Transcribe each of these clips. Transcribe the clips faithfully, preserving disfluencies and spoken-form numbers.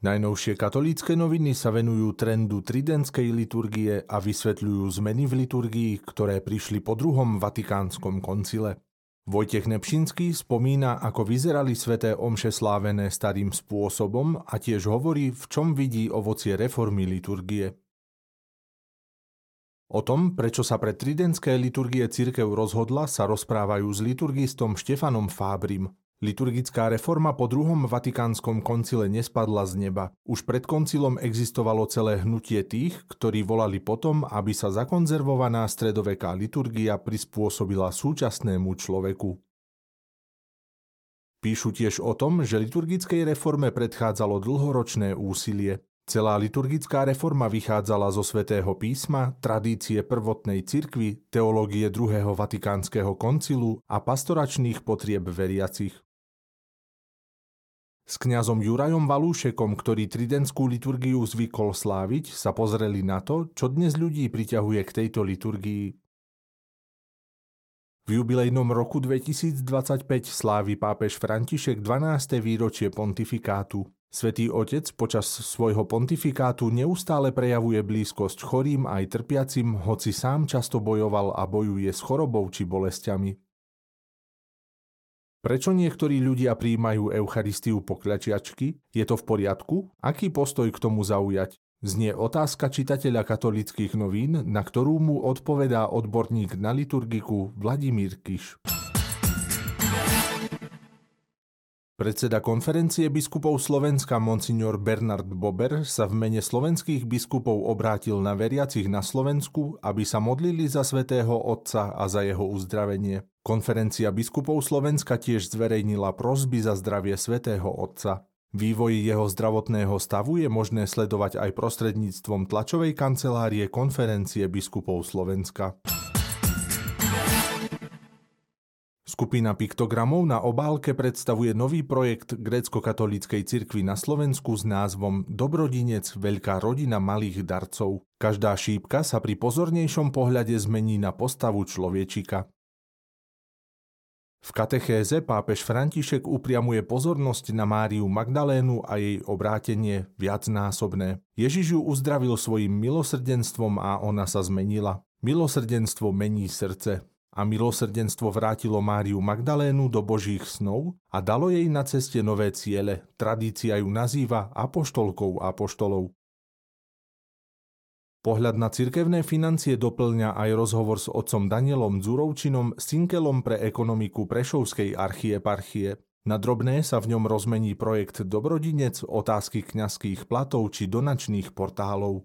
Najnovšie katolícke noviny sa venujú trendu tridentskej liturgie a vysvetľujú zmeny v liturgii, ktoré prišli po druhom vatikánskom koncile. Vojtech Nepšinský spomína, ako vyzerali sväté omše slávené starým spôsobom a tiež hovorí, v čom vidí ovocie reformy liturgie. O tom, prečo sa pre tridentské liturgie cirkev rozhodla, sa rozprávajú s liturgistom Štefanom Fábrim. Liturgická reforma po druhom vatikánskom koncile nespadla z neba. Už pred koncilom existovalo celé hnutie tých, ktorí volali potom, aby sa zakonzervovaná stredoveká liturgia prispôsobila súčasnému človeku. Píšu tiež o tom, že liturgickej reforme predchádzalo dlhoročné úsilie. Celá liturgická reforma vychádzala zo Svätého písma, tradície prvotnej cirkvi, teológie druhého vatikánskeho koncilu a pastoračných potrieb veriacich. S kňazom Jurajom Valúšekom, ktorý tridentskú liturgiu zvykol sláviť, sa pozreli na to, čo dnes ľudí priťahuje k tejto liturgii. V jubilejnom roku dvetisícdvadsaťpäť slávi pápež František dvanáste výročie pontifikátu. Svätý Otec počas svojho pontifikátu neustále prejavuje blízkosť chorým aj trpiacim, hoci sám často bojoval a bojuje s chorobou či bolestiami. Prečo niektorí ľudia prijímajú Eucharistiu pokľačiačky? Je to v poriadku? Aký postoj k tomu zaujať? Znie otázka čitateľa katolíckych novín, na ktorú mu odpovedá odborník na liturgiku Vladimír Kiš. Predseda konferencie biskupov Slovenska monsignor Bernard Bober sa v mene slovenských biskupov obrátil na veriacich na Slovensku, aby sa modlili za svätého Otca a za jeho uzdravenie. Konferencia biskupov Slovenska tiež zverejnila prosby za zdravie svätého Otca. Vývoj jeho zdravotného stavu je možné sledovať aj prostredníctvom tlačovej kancelárie Konferencie biskupov Slovenska. Skupina piktogramov na obálke predstavuje nový projekt grécko-katolíckej cirkvi na Slovensku s názvom Dobrodinec – Veľká rodina malých darcov. Každá šípka sa pri pozornejšom pohľade zmení na postavu človečika. V katechéze pápež František upriamuje pozornosť na Máriu Magdalénu a jej obrátenie viacnásobné. Ježiš ju uzdravil svojim milosrdenstvom a ona sa zmenila. Milosrdenstvo mení srdce. A milosrdenstvo vrátilo Máriu Magdalénu do Božích snov a dalo jej na ceste nové ciele. Tradícia ju nazýva apoštolkou apoštolov. Pohľad na cirkevné financie doplňa aj rozhovor s otcom Danielom Dzurovčinom, synkelom pre ekonomiku Prešovskej archieparchie. Na drobné sa v ňom rozmení projekt Dobrodinec, otázky kňazských platov či donačných portálov.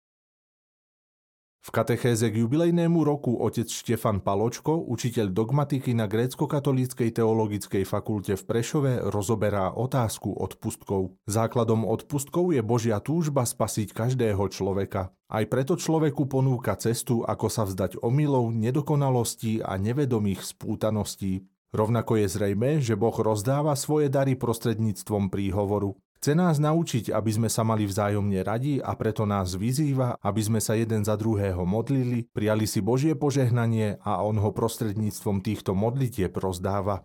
V katechéze k jubilejnému roku otec Štefan Paločko, učiteľ dogmatiky na Grécko-katolíckej teologickej fakulte v Prešove, rozoberá otázku odpustkov. Základom odpustkov je Božia túžba spasiť každého človeka. Aj preto človeku ponúka cestu, ako sa vzdať omylov, nedokonalostí a nevedomých spútaností. Rovnako je zrejmé, že Boh rozdáva svoje dary prostredníctvom príhovoru. Chce nás naučiť, aby sme sa mali vzájomne radi a preto nás vyzýva, aby sme sa jeden za druhého modlili, prijali si Božie požehnanie a on ho prostredníctvom týchto modlitieb rozdáva.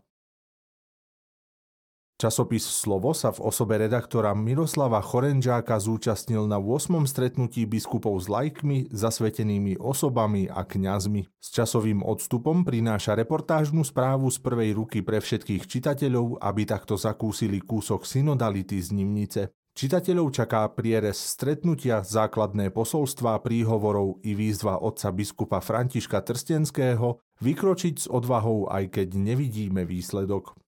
Časopis Slovo sa v osobe redaktora Miroslava Chorenžáka zúčastnil na ôsmom stretnutí biskupov s laikmi, zasvetenými osobami a kňazmi. S časovým odstupom prináša reportážnu správu z prvej ruky pre všetkých čitateľov, aby takto zakúsili kúsok synodality z Nimnice. Čitateľov čaká prierez stretnutia, základné posolstvá príhovorov i výzva otca biskupa Františka Trstenského vykročiť s odvahou, aj keď nevidíme výsledok.